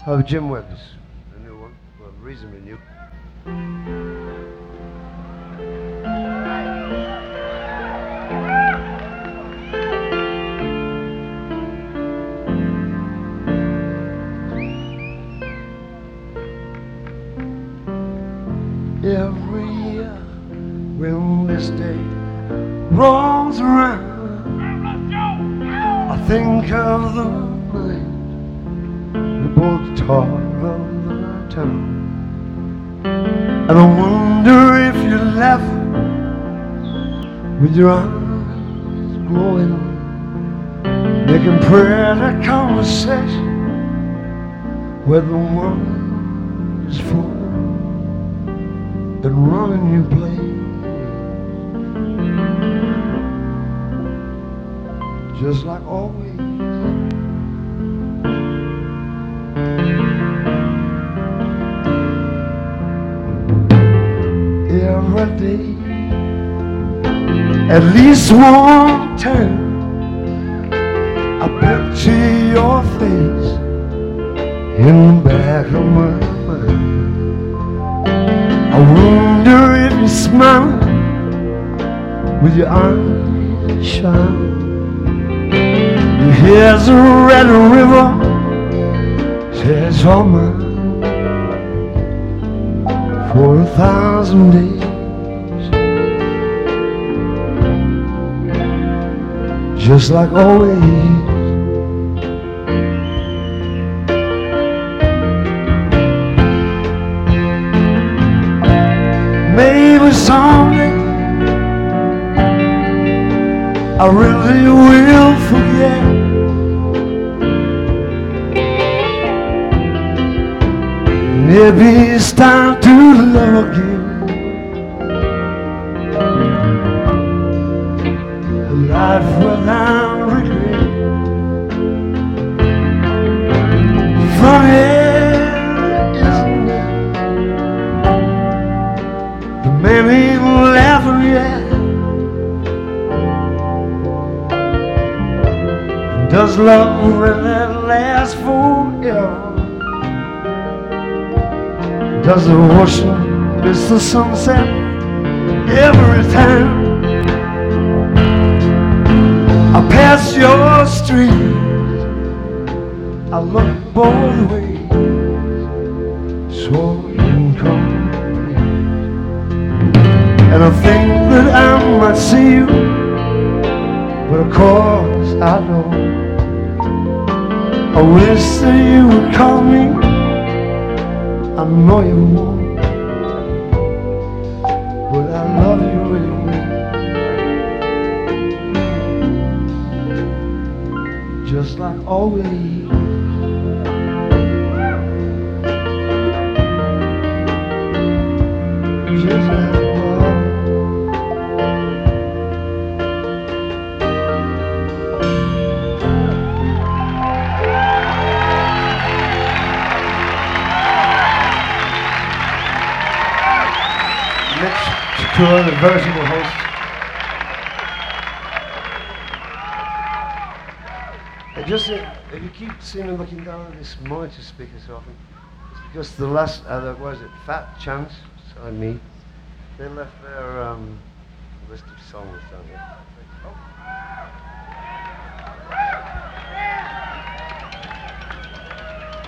of Jim Webb's, a new one, well, reasonably new. Every year when this day rolls around, I think of the night we both tore of the town. And I wonder if you're laughing with your eyes glowing, making prayer a conversation where the one is full and running you play. Just like always. Every day, at least one time, I picture your face in the back of my mind. I wonder if you're smiling with your eyes shining. Your hair's a red river, says all mine. For 1,000 days, just like always. Maybe someday I really will forget. Maybe it's time to love again. A life without regret. Funny, isn't it? The man ain't laughing yet. Does love really last forever? Does the ocean miss the sunset every time I pass your street? I look both ways so you can come, and I think that I might see you, but of course I don't. I wish that you would call me. I know you won't, but I love you anyway. Just like always. Just like always. Mitch Shakur, the veritable host. And just if you keep seeing me looking down at this monitor speaker so often, it's because the last, what is it, Fat Chance, and me, they left their list of songs down here. Oh.